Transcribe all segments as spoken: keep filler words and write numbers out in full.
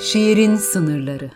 Şiirin sınırları.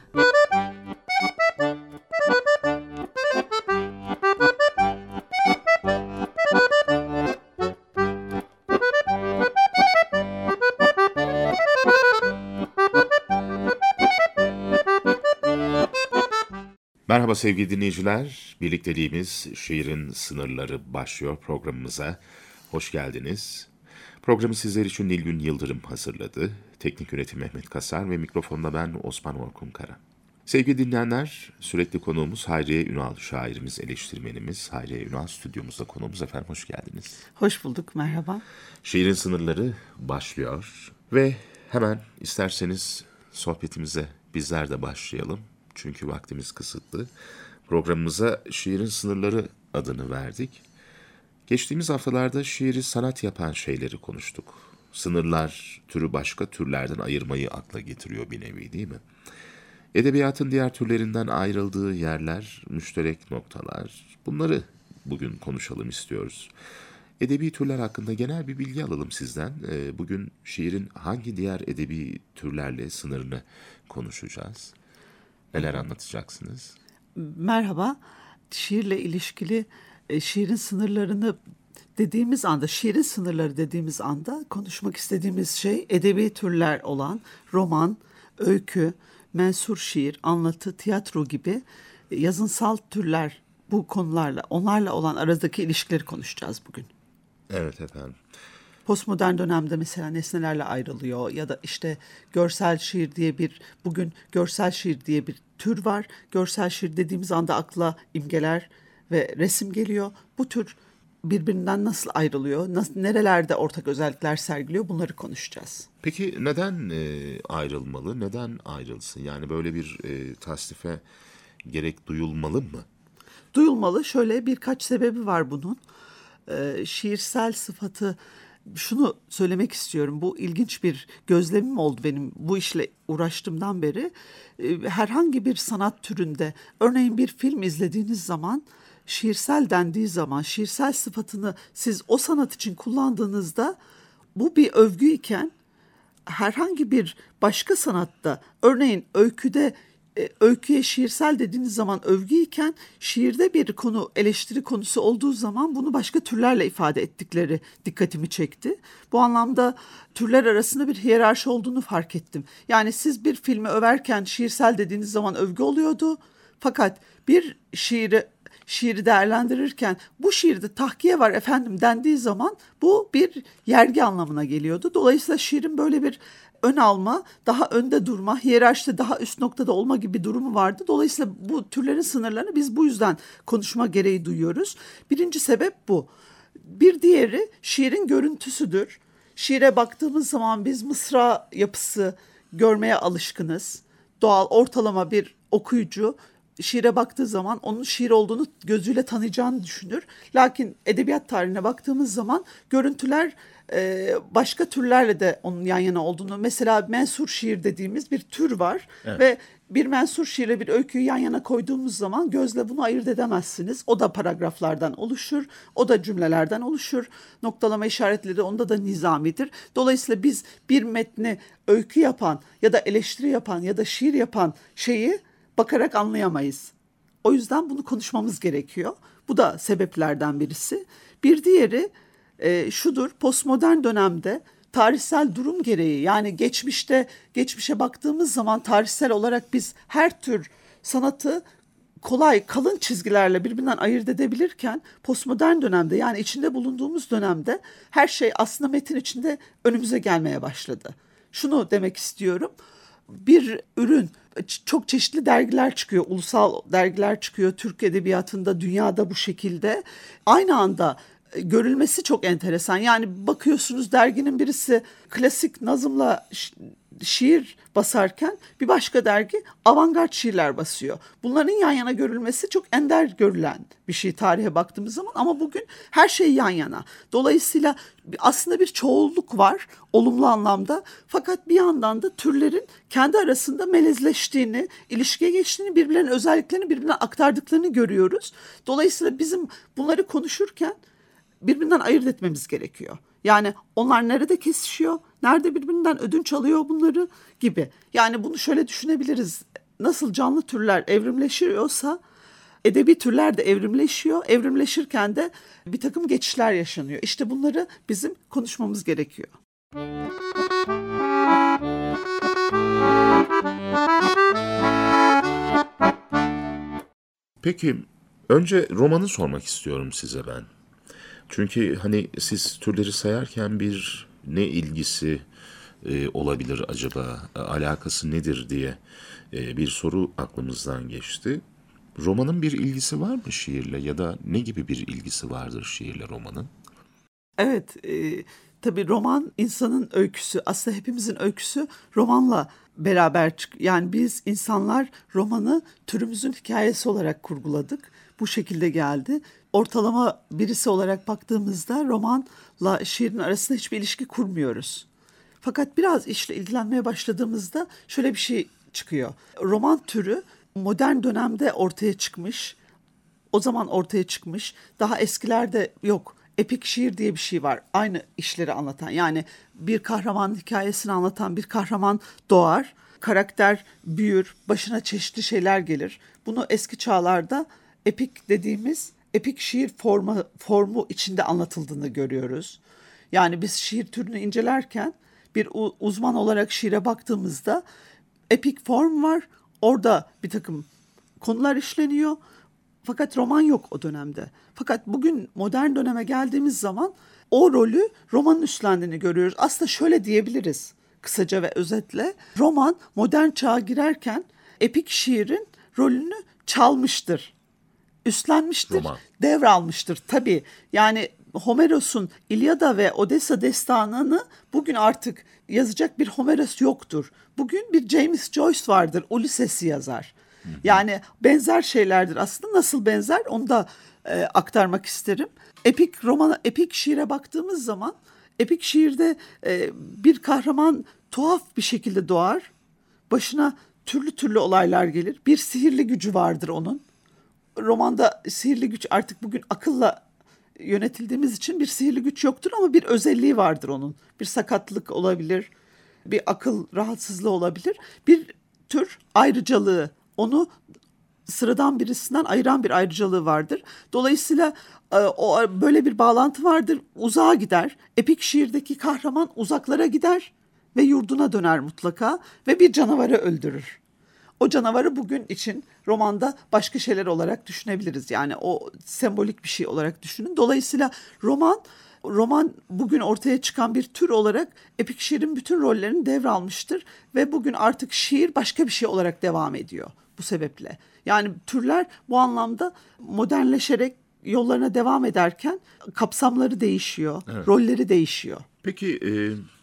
Merhaba sevgili dinleyiciler, birlikteliğimiz Şiirin Sınırları başlıyor programımıza. Hoş geldiniz. Programı sizler için Nilgün Yıldırım hazırladı. Teknik yönetim Mehmet Kasar ve mikrofonda ben Osman Orkun Kara. Sevgili dinleyenler, sürekli konuğumuz Hayriye Ünal, şairimiz, eleştirmenimiz. Hayriye Ünal stüdyomuzda konuğumuz. Efendim hoş geldiniz. Hoş bulduk, merhaba. Şiirin Sınırları başlıyor ve hemen isterseniz sohbetimize bizler de başlayalım. Çünkü vaktimiz kısıtlı. Programımıza Şiirin Sınırları adını verdik. Geçtiğimiz haftalarda şiiri sanat yapan şeyleri konuştuk. Sınırlar türü başka türlerden ayırmayı akla getiriyor bir nevi, değil mi? Edebiyatın diğer türlerinden ayrıldığı yerler, müşterek noktalar. Bunları bugün konuşalım istiyoruz. Edebi türler hakkında genel bir bilgi alalım sizden. Bugün şiirin hangi diğer edebi türlerle sınırını konuşacağız? Neler anlatacaksınız? Merhaba. Şiirle ilişkili e, şiirin sınırlarını dediğimiz anda, şiirin sınırları dediğimiz anda konuşmak istediğimiz şey edebi türler olan roman, öykü, mensur şiir, anlatı, tiyatro gibi e, yazınsal türler, bu konularla, onlarla olan aradaki ilişkileri konuşacağız bugün. Evet efendim. Postmodern dönemde mesela nesnelerle ayrılıyor ya da işte görsel şiir diye bir, bugün görsel şiir diye bir tür var. Görsel şiir dediğimiz anda akla imgeler ve resim geliyor. Bu tür birbirinden nasıl ayrılıyor, nasıl, nerelerde ortak özellikler sergiliyor, bunları konuşacağız. Peki neden e, ayrılmalı, neden ayrılsın? Yani böyle bir e, tasnife gerek duyulmalı mı? Duyulmalı, şöyle birkaç sebebi var bunun. Ee, şiirsel sıfatı, şunu söylemek istiyorum. Bu ilginç bir gözlemim oldu benim bu işle uğraştığımdan beri. Ee, herhangi bir sanat türünde, örneğin bir film izlediğiniz zaman, şiirsel dendiği zaman, şiirsel sıfatını siz o sanat için kullandığınızda, bu bir övgü iken herhangi bir başka sanatta, örneğin öyküde, E, öyküye şiirsel dediğiniz zaman övgü iken, şiirde bir konu, eleştiri konusu olduğu zaman bunu başka türlerle ifade ettikleri dikkatimi çekti. Bu anlamda türler arasında bir hiyerarşi olduğunu fark ettim. Yani siz bir filmi överken şiirsel dediğiniz zaman övgü oluyordu. Fakat bir şiiri şiiri değerlendirirken bu şiirde tahkiye var efendim dendiği zaman bu bir yergi anlamına geliyordu. Dolayısıyla şiirin böyle bir ön alma, daha önde durma, hiyerarşide daha üst noktada olma gibi bir durumu vardı. Dolayısıyla bu türlerin sınırlarını biz bu yüzden konuşma gereği duyuyoruz. Birinci sebep bu. Bir diğeri şiirin görüntüsüdür. Şiire baktığımız zaman biz mısra yapısı görmeye alışkınız. Doğal, ortalama bir okuyucu şiire baktığı zaman onun şiir olduğunu gözüyle tanıyacağını düşünür. Lakin edebiyat tarihine baktığımız zaman görüntüler başka türlerle de onun yan yana olduğunu, mesela mensur şiir dediğimiz bir tür var. Evet. Ve bir mensur şiirle bir öyküyü yan yana koyduğumuz zaman gözle bunu ayırt edemezsiniz. O da paragraflardan oluşur, o da cümlelerden oluşur. Noktalama işaretleri onda da nizamidir. Dolayısıyla biz bir metni öykü yapan ya da eleştiri yapan ya da şiir yapan şeyi bakarak anlayamayız. O yüzden bunu konuşmamız gerekiyor. Bu da sebeplerden birisi. Bir diğeri E, şudur, postmodern dönemde tarihsel durum gereği, yani geçmişte geçmişe baktığımız zaman tarihsel olarak biz her tür sanatı kolay, kalın çizgilerle birbirinden ayırt edebilirken, postmodern dönemde, yani içinde bulunduğumuz dönemde her şey aslında metin içinde önümüze gelmeye başladı. Şunu demek istiyorum, bir ürün, çok çeşitli dergiler çıkıyor, ulusal dergiler çıkıyor Türk edebiyatında, dünyada bu şekilde aynı anda görülmesi çok enteresan. Yani bakıyorsunuz, derginin birisi klasik nazımla şiir basarken bir başka dergi avantgard şiirler basıyor. Bunların yan yana görülmesi çok ender görülen bir şey tarihe baktığımız zaman, ama bugün her şey yan yana. Dolayısıyla aslında bir çoğulluk var olumlu anlamda, fakat bir yandan da türlerin kendi arasında melezleştiğini, ilişkiye geçtiğini, birbirlerinin özelliklerini birbirine aktardıklarını görüyoruz. Dolayısıyla bizim bunları konuşurken birbirinden ayırt etmemiz gerekiyor. Yani onlar nerede kesişiyor, Nerede birbirinden ödünç alıyor bunları gibi. Yani bunu şöyle düşünebiliriz. Nasıl canlı türler evrimleşiyorsa edebi türler de evrimleşiyor. Evrimleşirken de bir takım geçişler yaşanıyor. İşte bunları bizim konuşmamız gerekiyor. Peki önce romanı sormak istiyorum size ben. Çünkü hani siz türleri sayarken bir ne ilgisi e, olabilir acaba, e, alakası nedir diye e, bir soru aklımızdan geçti. Romanın bir ilgisi var mı şiirle ya da ne gibi bir ilgisi vardır şiirle romanın? Evet, e, tabii roman insanın öyküsü. Aslında hepimizin öyküsü romanla beraber çık. Yani biz insanlar romanı türümüzün hikayesi olarak kurguladık. Bu şekilde geldi. Ortalama birisi olarak baktığımızda romanla şiirin arasında hiçbir ilişki kurmuyoruz. Fakat biraz işle ilgilenmeye başladığımızda şöyle bir şey çıkıyor. Roman türü modern dönemde ortaya çıkmış. O zaman ortaya çıkmış. Daha eskilerde yok. Epik şiir diye bir şey var. Aynı işleri anlatan. Yani bir kahramanın hikayesini anlatan bir kahraman doğar. Karakter büyür. Başına çeşitli şeyler gelir. Bunu eski çağlarda epik dediğimiz epik şiir formu, formu içinde anlatıldığını görüyoruz. Yani biz şiir türünü incelerken bir uzman olarak şiire baktığımızda epik form var. Orada bir takım konular işleniyor. Fakat roman yok o dönemde. Fakat bugün modern döneme geldiğimiz zaman o rolü romanın üstlendiğini görüyoruz. Aslında şöyle diyebiliriz kısaca ve özetle. Roman modern çağa girerken epik şiirin rolünü çalmıştır. Üstlenmiştir, Roman. devralmıştır. Tabii yani Homeros'un İlyada ve Odessa destanını bugün artık yazacak bir Homeros yoktur. Bugün bir James Joyce vardır, Ulysses'i yazar. Hı hı. Yani benzer şeylerdir aslında. Nasıl benzer onu da e, aktarmak isterim. Epik romana, epik şiire baktığımız zaman epik şiirde e, bir kahraman tuhaf bir şekilde doğar. Başına türlü türlü olaylar gelir. Bir sihirli gücü vardır onun. Romanda sihirli güç artık bugün akılla yönetildiğimiz için bir sihirli güç yoktur ama bir özelliği vardır onun. Bir sakatlık olabilir, bir akıl rahatsızlığı olabilir. Bir tür ayrıcalığı, onu sıradan birisinden ayıran bir ayrıcalığı vardır. Dolayısıyla o böyle bir bağlantı vardır. Uzağa gider. Epik şiirdeki kahraman uzaklara gider ve yurduna döner mutlaka ve bir canavarı öldürür. O canavarı bugün için romanda başka şeyler olarak düşünebiliriz. Yani o sembolik bir şey olarak düşünün. Dolayısıyla roman roman bugün ortaya çıkan bir tür olarak epik şiirin bütün rollerini devralmıştır ve bugün artık şiir başka bir şey olarak devam ediyor bu sebeple. Yani türler bu anlamda modernleşerek yollarına devam ederken kapsamları değişiyor, evet. Rolleri değişiyor. Peki e,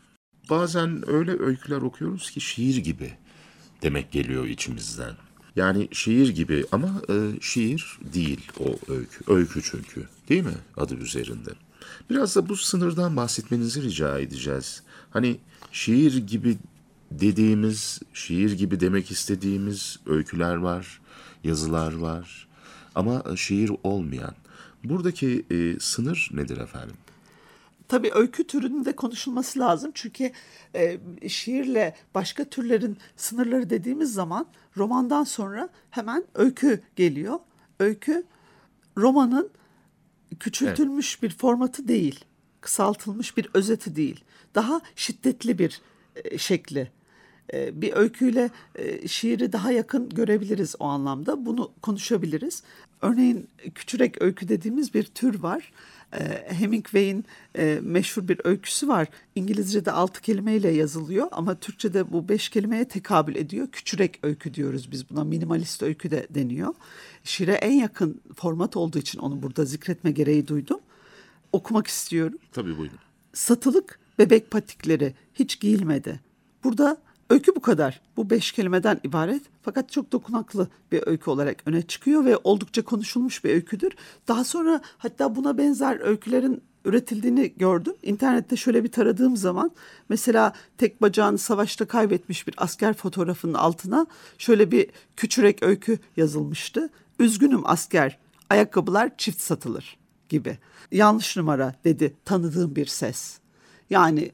bazen öyle öyküler okuyoruz ki şiir gibi demek geliyor içimizden. Yani şiir gibi ama e, şiir değil o öykü. Öykü çünkü, değil mi adı üzerinde? Biraz da bu sınırdan bahsetmenizi rica edeceğiz. Hani şiir gibi dediğimiz, şiir gibi demek istediğimiz öyküler var, yazılar var ama şiir olmayan. Buradaki e, sınır nedir efendim? Tabii öykü türünün de konuşulması lazım. Çünkü e, şiirle başka türlerin sınırları dediğimiz zaman romandan sonra hemen öykü geliyor. Öykü romanın küçültülmüş evet. bir formatı değil, kısaltılmış bir özeti değil. Daha şiddetli bir e, şekli. E, bir öyküyle e, şiiri daha yakın görebiliriz o anlamda. Bunu konuşabiliriz. Örneğin küçürek öykü dediğimiz bir tür var. E, Hemingway'in e, meşhur bir öyküsü var. İngilizce'de altı kelimeyle yazılıyor ama Türkçe'de bu beş kelimeye tekabül ediyor. Küçürek öykü diyoruz biz buna. Minimalist öykü de deniyor. Şiire en yakın format olduğu için onu burada zikretme gereği duydum. Okumak istiyorum. Tabii buyurun. Satılık bebek patikleri hiç giyilmedi. Burada öykü bu kadar. Bu beş kelimeden ibaret fakat çok dokunaklı bir öykü olarak öne çıkıyor ve oldukça konuşulmuş bir öyküdür. Daha sonra hatta buna benzer öykülerin üretildiğini gördüm. İnternette şöyle bir taradığım zaman mesela tek bacağını savaşta kaybetmiş bir asker fotoğrafının altına şöyle bir küçürek öykü yazılmıştı. Üzgünüm asker, ayakkabılar çift satılır gibi. Yanlış numara dedi tanıdığım bir ses. Yani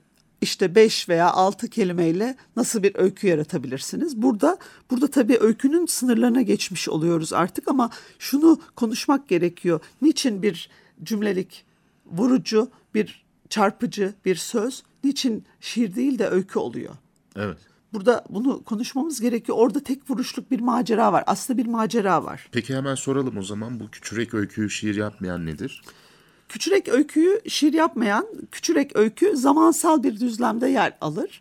işte beş veya altı kelimeyle nasıl bir öykü yaratabilirsiniz? Burada burada tabii öykünün sınırlarına geçmiş oluyoruz artık ama şunu konuşmak gerekiyor. Niçin bir cümlelik vurucu, bir çarpıcı bir söz, niçin şiir değil de öykü oluyor? Evet. Burada bunu konuşmamız gerekiyor. Orada tek vuruşluk bir macera var. Aslında bir macera var. Peki hemen soralım o zaman, bu küçürek öyküyü şiir yapmayan nedir? Küçürek öyküyü şiir yapmayan, küçürek öykü zamansal bir düzlemde yer alır.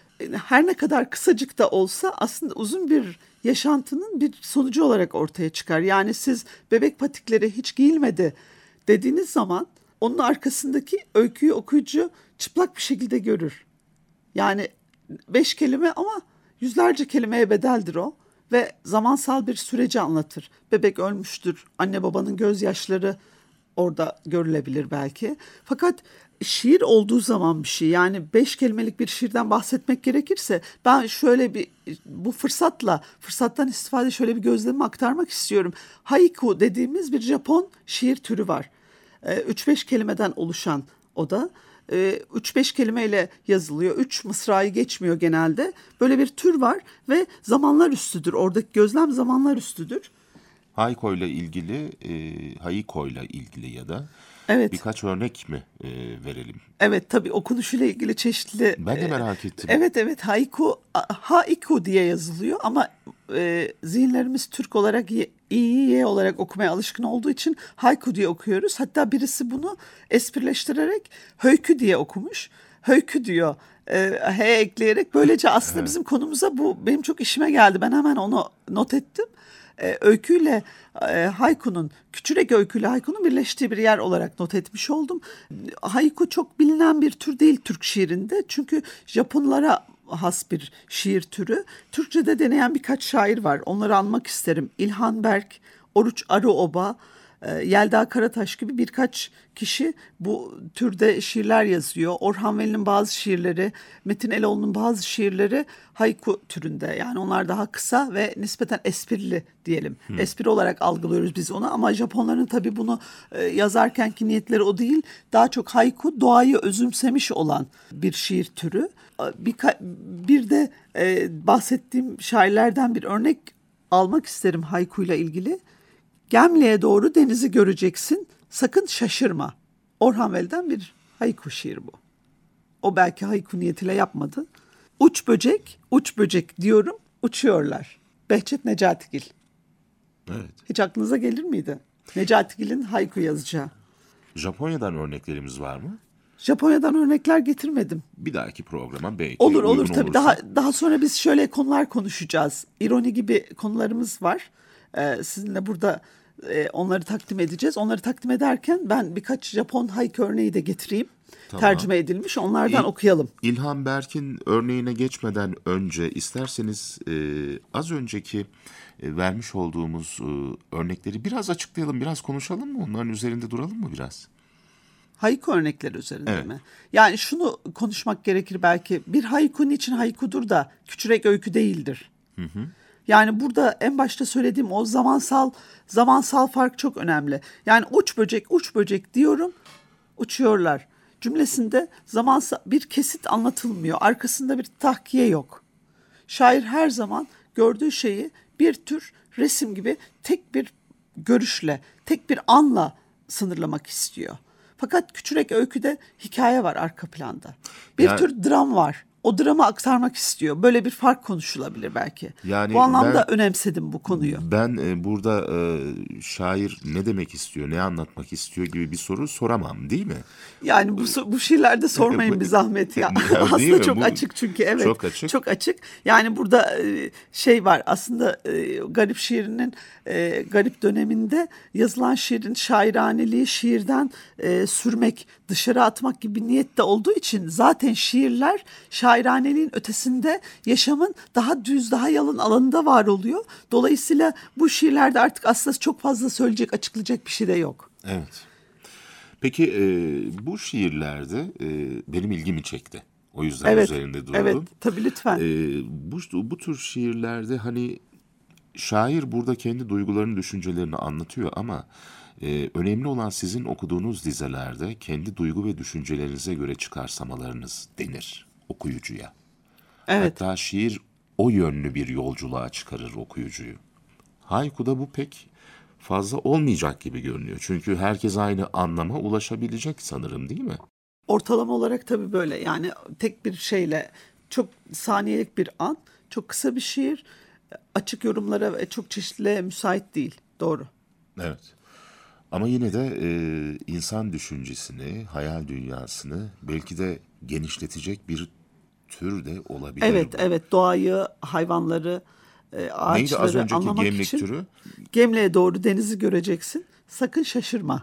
Her ne kadar kısacık da olsa aslında uzun bir yaşantının bir sonucu olarak ortaya çıkar. Yani siz bebek patikleri hiç giyilmedi dediğiniz zaman onun arkasındaki öyküyü okuyucu çıplak bir şekilde görür. Yani beş kelime ama yüzlerce kelimeye bedeldir o ve zamansal bir süreci anlatır. Bebek ölmüştür, anne babanın gözyaşları orada görülebilir belki. Fakat şiir olduğu zaman bir şey, yani beş kelimelik bir şiirden bahsetmek gerekirse ben şöyle bir bu fırsatla fırsattan istifade şöyle bir gözlemimi aktarmak istiyorum. Haiku dediğimiz bir Japon şiir türü var. Üç beş kelimeden oluşan o da. Üç beş kelimeyle yazılıyor. Üç mısrayı geçmiyor genelde. Böyle bir tür var ve zamanlar üstüdür. Oradaki gözlem zamanlar üstüdür. Haiku ile ilgili, e, Haiku ile ilgili ya da evet. birkaç örnek mi e, verelim? Evet, tabii okunuşuyla ilgili çeşitli. Ben de merak ettim. Evet evet haiku, haiku diye yazılıyor ama e, zihinlerimiz Türk olarak iyi y olarak okumaya alışkın olduğu için haiku diye okuyoruz. Hatta birisi bunu esprileştirerek höykü diye okumuş. Höykü diyor. E, H ekleyerek. Böylece aslında bizim konumuza bu benim çok işime geldi. Ben hemen onu not ettim. E, öyküyle e, haikunun, küçürek öyküyle haikunun birleştiği bir yer olarak not etmiş oldum. Haiku çok bilinen bir tür değil Türk şiirinde. Çünkü Japonlara has bir şiir türü. Türkçe'de deneyen birkaç şair var. Onları anmak isterim. İlhan Berk, Oruç Arıoba, Yelda Karataş gibi birkaç kişi bu türde şiirler yazıyor. Orhan Veli'nin bazı şiirleri, Metin Eloğlu'nun bazı şiirleri haiku türünde. Yani onlar daha kısa ve nispeten esprili diyelim. Hmm. Espri olarak algılıyoruz biz onu ama Japonların tabii bunu yazarkenki niyetleri o değil. Daha çok haiku doğayı özümsemiş olan bir şiir türü. Bir, bir de e, bahsettiğim şairlerden bir örnek almak isterim haiku ile ilgili. Gemliğe doğru denizi göreceksin, sakın şaşırma. Orhan Veli'den bir haiku şiir bu. O belki haiku niyetiyle yapmadı. Uç böcek, uç böcek diyorum, uçuyorlar. Behçet Necatigil. Evet. Hiç aklınıza gelir miydi? Necatigil'in haiku yazacağı. Japonya'dan örneklerimiz var mı? Japonya'dan örnekler getirmedim. Bir dahaki programa belki olur olur uygun tabii. olursa. Daha daha sonra biz şöyle konular konuşacağız. İroni gibi konularımız var. Ee, sizinle burada e, onları takdim edeceğiz. Onları takdim ederken ben birkaç Japon haiku örneği de getireyim. Tamam. Tercüme edilmiş. Onlardan İl, okuyalım. İlhan Berk'in örneğine geçmeden önce isterseniz e, az önceki e, vermiş olduğumuz e, örnekleri biraz açıklayalım, biraz konuşalım mı? Onların üzerinde duralım mı biraz? Haiku örnekleri üzerinde evet. mi? Yani şunu konuşmak gerekir belki. Bir haiku niçin haikudur da küçürek öykü değildir? Hı hı. Yani burada en başta söylediğim o zamansal zamansal fark çok önemli. Yani uç böcek uç böcek diyorum, uçuyorlar cümlesinde zamansal bir kesit anlatılmıyor. Arkasında bir tahkiye yok. Şair her zaman gördüğü şeyi bir tür resim gibi tek bir görüşle, tek bir anla sınırlamak istiyor. Fakat küçürek öyküde hikaye var arka planda. Bir yani, tür dram var. O dramı aktarmak istiyor. Böyle bir fark konuşulabilir belki. Yani bu anlamda ben, önemsedim bu konuyu. Ben e, burada e, şair ne demek istiyor, ne anlatmak istiyor gibi bir soru soramam, değil mi? Yani bu bu şiirlerde sormayın bir zahmet ya. Aslında çok bu, açık çünkü evet. Çok açık. Çok açık. Yani burada şey var aslında garip şiirinin e, garip döneminde yazılan şiirin şairaneliği şiirden e, sürmek, dışarı atmak gibi niyette olduğu için zaten şiirler şairaneliğin ötesinde yaşamın daha düz, daha yalın alanında var oluyor. Dolayısıyla bu şiirlerde artık aslında çok fazla söyleyecek, açıklayacak bir şey de yok. Evet. Peki e, bu şiirlerde e, benim ilgimi çekti. O yüzden evet, üzerinde durdum. Evet, tabii lütfen. E, bu, bu tür şiirlerde hani şair burada kendi duygularını, düşüncelerini anlatıyor ama e, önemli olan sizin okuduğunuz dizelerde kendi duygu ve düşüncelerinize göre çıkarsamalarınız denir. okuyucuya. Evet. Hatta şiir o yönlü bir yolculuğa çıkarır okuyucuyu. Hayku'da bu pek fazla olmayacak gibi görünüyor. Çünkü herkes aynı anlama ulaşabilecek sanırım, değil mi? Ortalama olarak tabii böyle, yani tek bir şeyle çok saniyelik bir an, çok kısa bir şiir, açık yorumlara ve çok çeşitliliğe müsait değil. Doğru. Evet. Ama yine de e, insan düşüncesini, hayal dünyasını belki de genişletecek bir tür de olabilir Evet, bu. evet, doğayı, hayvanları, e, Neydi az ağaçları önceki anlamak gemlik için türü? Gemle'ye doğru denizi göreceksin. Sakın şaşırma.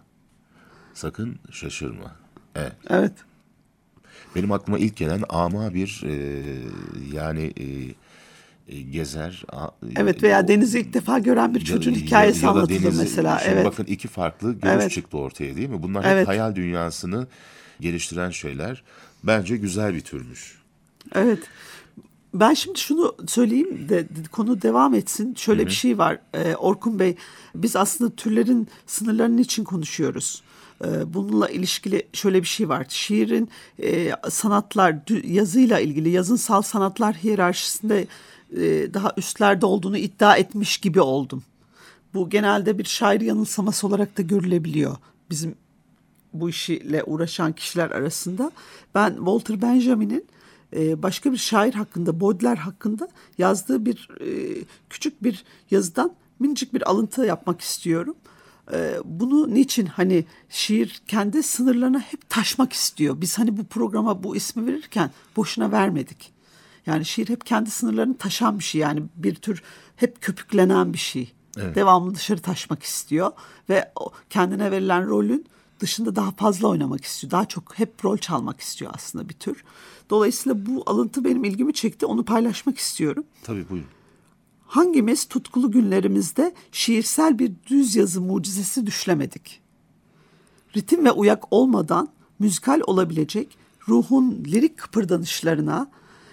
Sakın şaşırma. Evet. Evet. Benim aklıma ilk gelen ama bir e, yani e, e, gezer a- Evet, e, veya o- denizi ilk defa gören bir ya, çocuğun ya, hikayesi ya da anlatılır deniz. mesela. Şimdi Evet. bakın iki farklı görüş Evet. çıktı ortaya, değil mi? Bunlar hep Evet. hayal dünyasını geliştiren şeyler. Bence güzel bir türmüş. Evet. Ben şimdi şunu söyleyeyim de konu devam etsin. Şöyle bir şey var e, Orkun Bey. Biz aslında türlerin sınırlarının için konuşuyoruz. E, bununla ilişkili şöyle bir şey var. Şiirin e, sanatlar, dü- yazıyla ilgili, yazınsal sanatlar hiyerarşisinde e, daha üstlerde olduğunu iddia etmiş gibi oldum. Bu genelde bir şair yanılsaması olarak da görülebiliyor. Bizim bu işle uğraşan kişiler arasında. Ben Walter Benjamin'in e, başka bir şair hakkında, Baudelaire hakkında yazdığı bir e, küçük bir yazıdan minicik bir alıntı yapmak istiyorum. E, bunu niçin, hani şiir kendi sınırlarına hep taşmak istiyor. Biz hani bu programa bu ismi verirken boşuna vermedik. Yani şiir hep kendi sınırlarını taşan bir şey. Yani bir tür hep köpüklenen bir şey. Evet. Devamlı dışarı taşmak istiyor ve o kendine verilen rolün dışında daha fazla oynamak istiyor. Daha çok hep rol çalmak istiyor aslında bir tür. Dolayısıyla bu alıntı benim ilgimi çekti. Onu paylaşmak istiyorum. Tabii, buyurun. Hangimiz tutkulu günlerimizde şiirsel bir düz yazı mucizesi düşlemedik? Ritim ve uyak olmadan müzikal olabilecek ruhun lirik kıpırdanışlarına,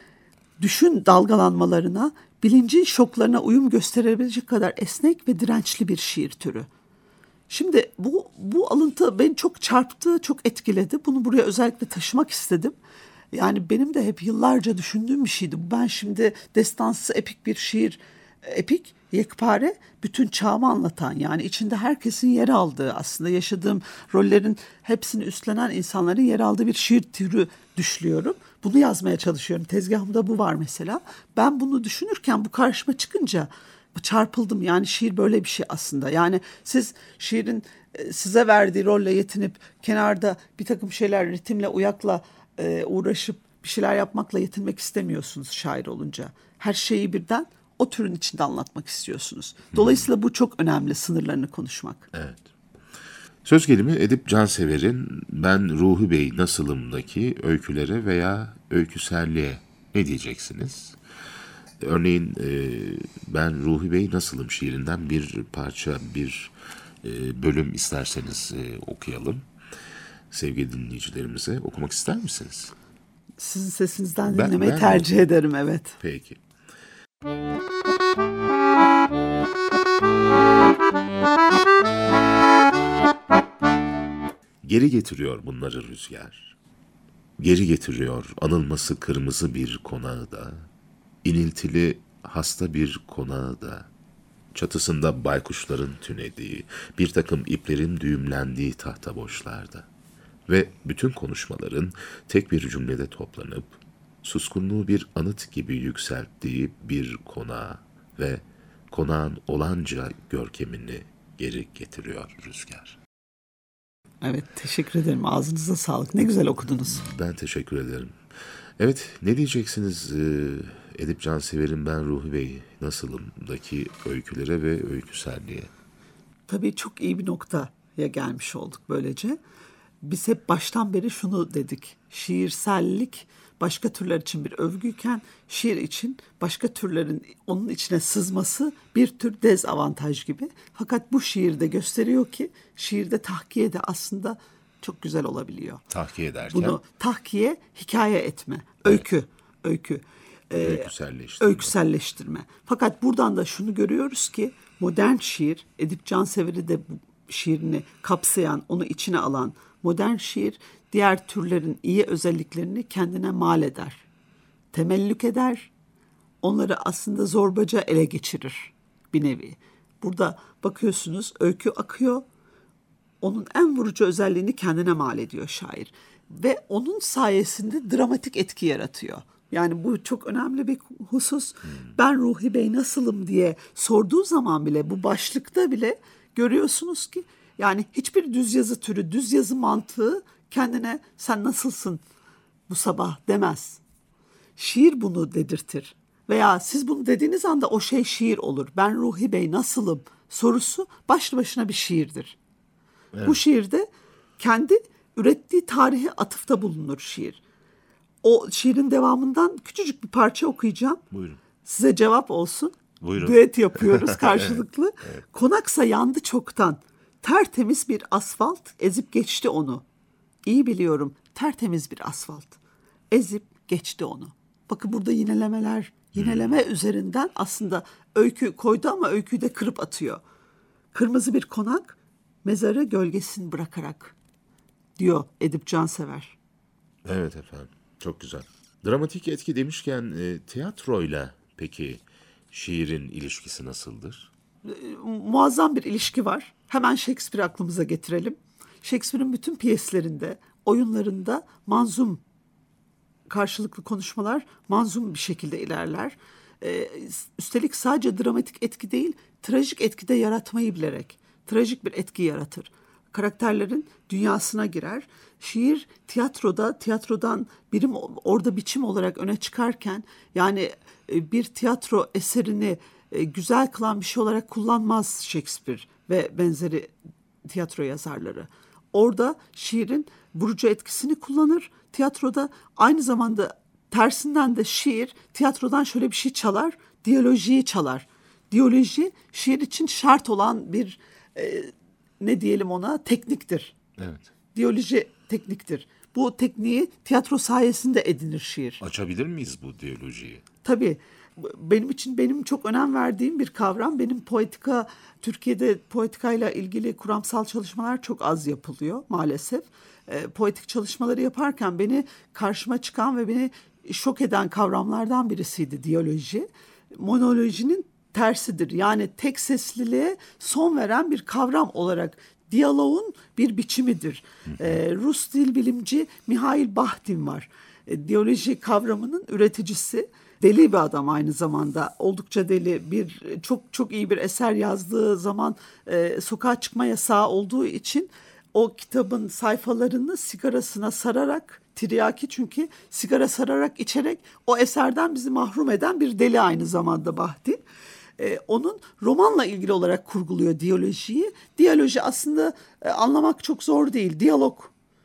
düşün dalgalanmalarına, bilincin şoklarına uyum gösterebilecek kadar esnek ve dirençli bir şiir türü. Şimdi bu, bu alıntı beni çok çarptı, çok etkiledi. Bunu buraya özellikle taşımak istedim. Yani benim de hep yıllarca düşündüğüm bir şeydi. Ben şimdi destansı epik bir şiir, epik, yekpare, bütün çağımı anlatan, yani içinde herkesin yer aldığı, aslında yaşadığım rollerin hepsini üstlenen insanların yer aldığı bir şiir türü düşlüyorum. Bunu yazmaya çalışıyorum. Tezgahımda bu var mesela. Ben bunu düşünürken bu karşıma çıkınca çarpıldım. Yani şiir böyle bir şey aslında. Yani siz şiirin e, size verdiği rolle yetinip kenarda bir takım şeyler ritimle, uyakla e, uğraşıp bir şeyler yapmakla yetinmek istemiyorsunuz şair olunca. Her şeyi birden o türün içinde anlatmak istiyorsunuz. Dolayısıyla bu çok önemli, sınırlarını konuşmak. Evet. Söz gelimi Edip Cansever'in Ben Ruhi Bey Nasılım'daki öykülere veya öyküselliğe ne diyeceksiniz? Örneğin e, Ben Ruhi Bey Nasılım şiirinden bir parça, bir e, bölüm isterseniz e, okuyalım. Sevgili dinleyicilerimize okumak ister misiniz? Sizin sesinizden Ben- dinlemeyi ben tercih de- ederim, evet. Peki. Geri getiriyor bunları rüzgar. Geri getiriyor anılması kırmızı bir konağı da, iniltili hasta bir konağı da, çatısında baykuşların tünediği, bir takım iplerin düğümlendiği tahta boşlarda ve bütün konuşmaların tek bir cümlede toplanıp, suskunluğu bir anıt gibi yükselttiği bir konağı ve konağın olanca görkemini geri getiriyor rüzgar. Evet, teşekkür ederim. Ağzınıza sağlık. Ne güzel okudunuz. Ben teşekkür ederim. Evet, ne diyeceksiniz e, Edip Cansever'in Ben Ruhi Bey Nasılım'daki öykülere ve öyküselliğe? Tabii çok iyi bir noktaya gelmiş olduk böylece. Biz hep baştan beri şunu dedik. Şiirsellik başka türler için bir övgüyken şiir için başka türlerin onun içine sızması bir tür dezavantaj gibi. Fakat bu şiirde gösteriyor ki şiirde tahkiye de aslında çok güzel olabiliyor. Tahkiye ederken Bunu tahkiye, hikaye etme, öykü, öykü. Ee, öyküselleştirme. öyküselleştirme. Fakat buradan da şunu görüyoruz ki modern şiir, Edip Cansever'i de bu şiirini kapsayan, onu içine alan modern şiir diğer türlerin iyi özelliklerini kendine mal eder. temellük eder. Onları aslında zorbaca ele geçirir bir nevi. Burada bakıyorsunuz öykü akıyor. Onun en vurucu özelliğini kendine mal ediyor şair. Ve onun sayesinde dramatik etki yaratıyor. Yani bu çok önemli bir husus. Hmm. Ben Ruhi Bey nasılım diye sorduğu zaman bile, bu başlıkta bile görüyorsunuz ki yani hiçbir düz yazı türü, düz yazı mantığı kendine sen nasılsın bu sabah demez. Şiir bunu dedirtir. Veya siz bunu dediğiniz anda o şey şiir olur. Ben Ruhi Bey nasılım sorusu başlı başına bir şiirdir. Evet. Bu şiirde kendi ürettiği tarihe atıfta bulunur şiir. O şiirin devamından küçücük bir parça okuyacağım. Buyurun. Size cevap olsun. Buyurun. Düet yapıyoruz karşılıklı. Evet, evet. Konaksa yandı çoktan. Tertemiz bir asfalt ezip geçti onu. İyi biliyorum, tertemiz bir asfalt. Ezip geçti onu. Bakın burada yinelemeler, yineleme hmm. üzerinden aslında öykü koydu ama öyküyü de kırıp atıyor. Kırmızı bir konak, mezarı gölgesini bırakarak diyor Edip Cansever. Evet efendim, çok güzel. Dramatik etki demişken e, tiyatroyla peki şiirin ilişkisi nasıldır? E, muazzam bir ilişki var. Hemen Shakespeare aklımıza getirelim. Shakespeare'in bütün piyeslerinde, oyunlarında manzum, karşılıklı konuşmalar manzum bir şekilde ilerler. Ee, üstelik sadece dramatik etki değil, trajik etki de yaratmayı bilerek, trajik bir etki yaratır. Karakterlerin dünyasına girer. Şiir tiyatroda, tiyatrodan birim orada biçim olarak öne çıkarken, yani bir tiyatro eserini güzel kılan bir şey olarak kullanmaz Shakespeare ve benzeri tiyatro yazarları. Orada şiirin vurucu etkisini kullanır. Tiyatroda aynı zamanda tersinden de şiir tiyatrodan şöyle bir şey çalar, diyalojiyi çalar. Diyaloji şiir için şart olan bir e, ne diyelim ona, tekniktir. Evet. Diyaloji tekniktir. Bu tekniği tiyatro sayesinde edinir şiir. Açabilir miyiz bu diyalojiyi? Tabii. Benim için benim çok önem verdiğim bir kavram. Benim poetika, Türkiye'de poetikayla ilgili kuramsal çalışmalar çok az yapılıyor maalesef. E, poetik çalışmaları yaparken beni karşıma çıkan ve beni şok eden kavramlardan birisiydi diyaloji. Monolojinin tersidir. Yani tek sesliliğe son veren bir kavram olarak diyaloğun bir biçimidir. E, Rus dil bilimci Mihail Bakhtin var. E, diyaloji kavramının üreticisi. Deli bir adam aynı zamanda, oldukça deli, bir çok çok iyi bir eser yazdığı zaman e, sokağa çıkma yasağı olduğu için o kitabın sayfalarını sigarasına sararak, tiryaki çünkü, sigara sararak içerek o eserden bizi mahrum eden bir deli aynı zamanda Bakhtin. E, onun romanla ilgili olarak kurguluyor diyalojiyi. Diyaloji aslında e, anlamak çok zor değil, diyalog.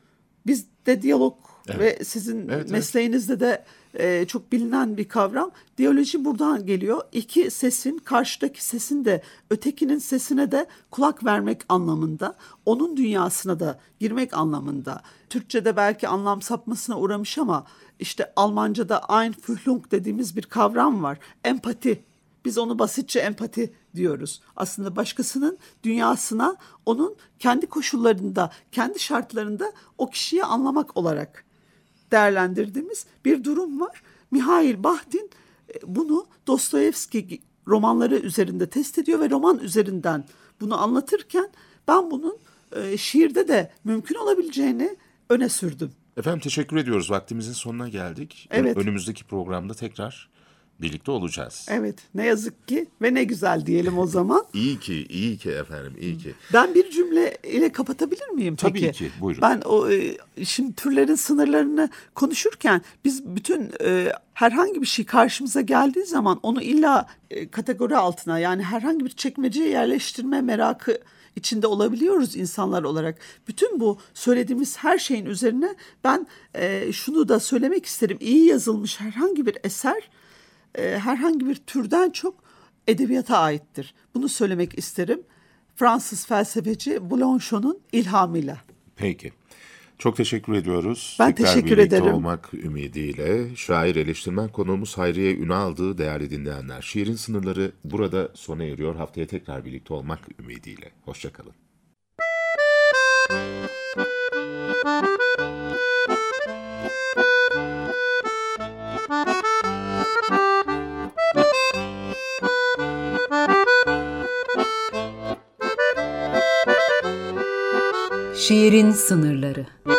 Biz de diyalog evet. Ve sizin evet, mesleğinizde evet. de e, çok bilinen bir kavram. Diyaloji buradan geliyor. İki sesin, karşıdaki sesin de ötekinin sesine de kulak vermek anlamında. Onun dünyasına da girmek anlamında. Türkçe'de belki anlam sapmasına uğramış ama işte Almanca'da Einfühlung dediğimiz bir kavram var. Empati. Biz onu basitçe empati diyoruz. Aslında başkasının dünyasına, onun kendi koşullarında, kendi şartlarında o kişiyi anlamak olarak değerlendirdiğimiz bir durum var. Mihail Bakhtin bunu Dostoyevski romanları üzerinde test ediyor ve roman üzerinden bunu anlatırken ben bunun e, şiirde de mümkün olabileceğini öne sürdüm. Efendim teşekkür ediyoruz. Vaktimizin sonuna geldik. Evet. Önümüzdeki programda tekrar birlikte olacağız. Evet, ne yazık ki ve ne güzel diyelim o zaman. İyi ki, iyi ki efendim, iyi ki. Ben bir cümle ile kapatabilir miyim Tabii peki? ki, buyurun. Ben o şimdi türlerin sınırlarını konuşurken biz bütün e, herhangi bir şey karşımıza geldiği zaman onu illa e, kategori altına, yani herhangi bir çekmeceye yerleştirme merakı içinde olabiliyoruz insanlar olarak. Bütün bu söylediğimiz her şeyin üzerine ben e, şunu da söylemek isterim. İyi yazılmış herhangi bir eser e, herhangi bir türden çok edebiyata aittir. Bunu söylemek isterim. Fransız felsefeci Boulanchon'un ilhamıyla. Peki. Çok teşekkür ediyoruz. Ben Tekrar teşekkür birlikte ederim. olmak ümidiyle şair eleştirmen konuğumuz Hayriye Ünal'dı değerli dinleyenler. Şiirin sınırları burada sona eriyor. Haftaya tekrar birlikte olmak ümidiyle. Hoşçakalın. Şiirin sınırları.